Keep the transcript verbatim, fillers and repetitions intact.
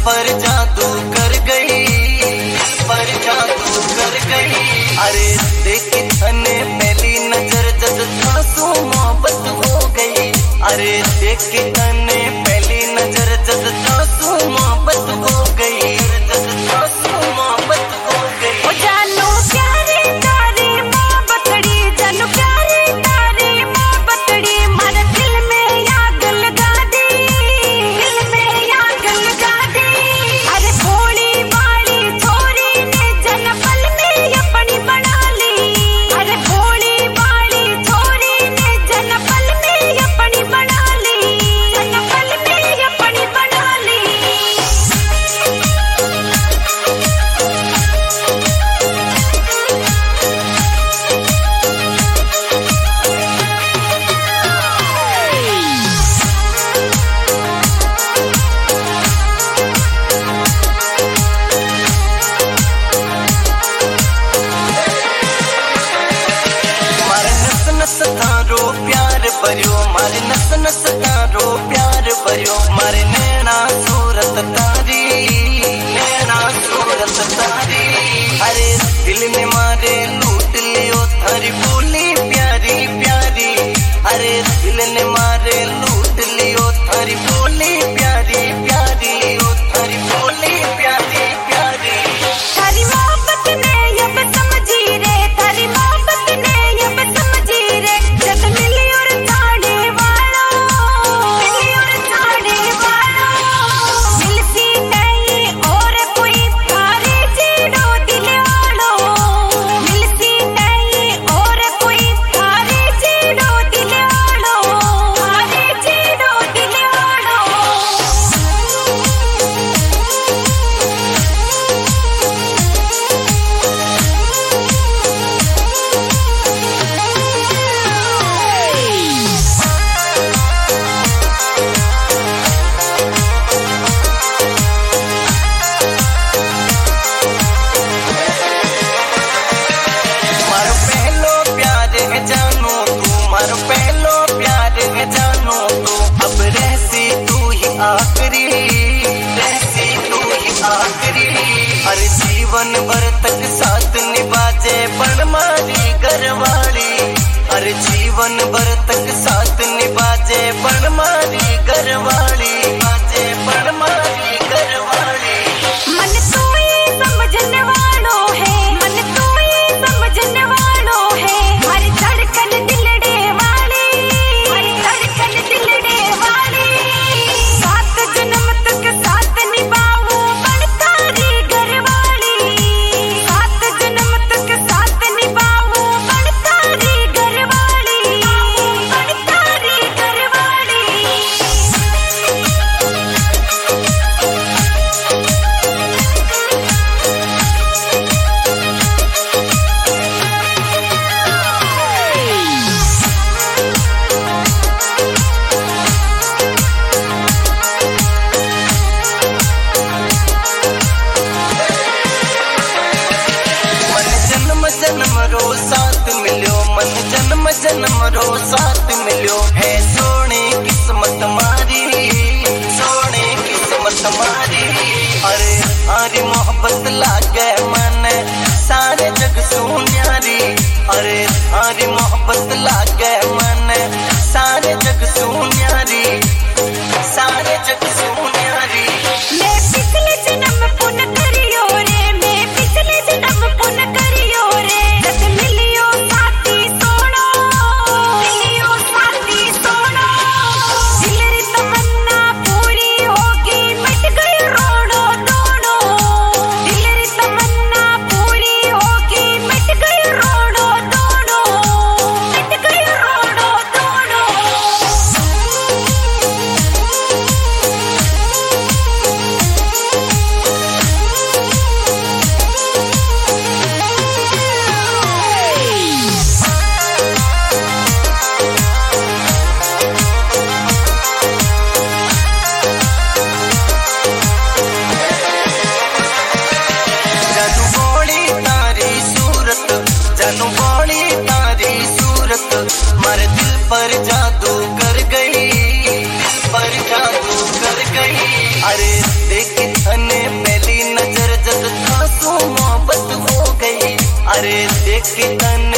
पर जादू कर गई, पर जादू कर गई। अरे देखी तने पहली नजर जद थासू मोहब्बत हो गई। अरे देखी तने पहली नजर जद थासू मोहब्बत हो गई, जद थासू मोहब्बत हो गई। ओ जानू प्यारी तारी मोहब्बतड़ी, जानू प्यारी तारी मोहब्बतड़ी, मारे दिल में आग लगा दी, दिल में आग लगा दी। अरे भोली भाली छोरी ने जनपल में अपनी बना ली। अरे भोली भाली छोरी ने जनपल में अपनी बना ली, जनपल में अपनी बना ली। मारे नस नस तारो प्यार भरियो, मारे नस नस तारो प्यार भरियो। मारे नैना सूरत तारी, नैना सूरत तारी। अरे दिल ने मारे लूट लियो थारी बोली प्यारी प्यारी। अरे दिल ने मारे लूट लियो थारी बोली प्यारी प्यारी, ओ थारी बोली प्यारी प्यारी। थारी मोहब्बत ने अब समझी रे, थारी मोहब्बत ने अब समझी रे। जब मिली और जाने वालो, मिली और जाने वालो, मिलती नहीं और कोई थारे जीरो दिल वालो। मिलती नहीं और कोई थारे जीरो दिल वालो, थारे जीरो दिल वालो। मारो पहलो प्यार है जानू तू, मारो पहलो प्यार है जानू तू। अब रहसी तू ही आखिरी, रहसी तू ही आखिरी। अरे जीवन भर तक साथ निभाजे बन मारी घरवाली। अरे जीवन भर तक साथ निभाजे बन मारी घरवाली, बाजे बन मारी घरवाली। मन तू ही समझने वालों है, मन तू ही समझने वालों है। हर धड़कन दिलड़े वाली, हर धड़कन दिलड़े वाली। सात जन्म तक साथ निभाऊं बन तारी घरवाली। सात जन्म तक साथ निभाऊं बन तारी घरवाली, बन तारी घरवाली। मन जन्म जन्म रो साथ मिलियो, मन जन्म जन्म रो साथ मिलियो। है सोने किस्मत मारी, सोने किस्मत मारी। अरे हरी मोहब्बत लागे मन सारे जग सुन्यारी। अरे हरी मोहब्बत लागे मन सारे जग सुन्यारी, सारे जग सुन्यारी। मैं पिछले जन्म पुण्य करियो रे, मैं पिछले जन्म पुण्य करियो रे। जब मिलियो साथी सोनो, मिलियो साथी सोनो। दिल री तमन्ना पूरी होगी, मिट गई रोड़ो दोनों। दिल री तमन्ना पूरी होगी, मिट गई रोड़ो दोनों, मिट गई रोड़ो दोनों। अरे देख तने पहली नजर जब था सो मोहब्बत हो गई। अरे देख तने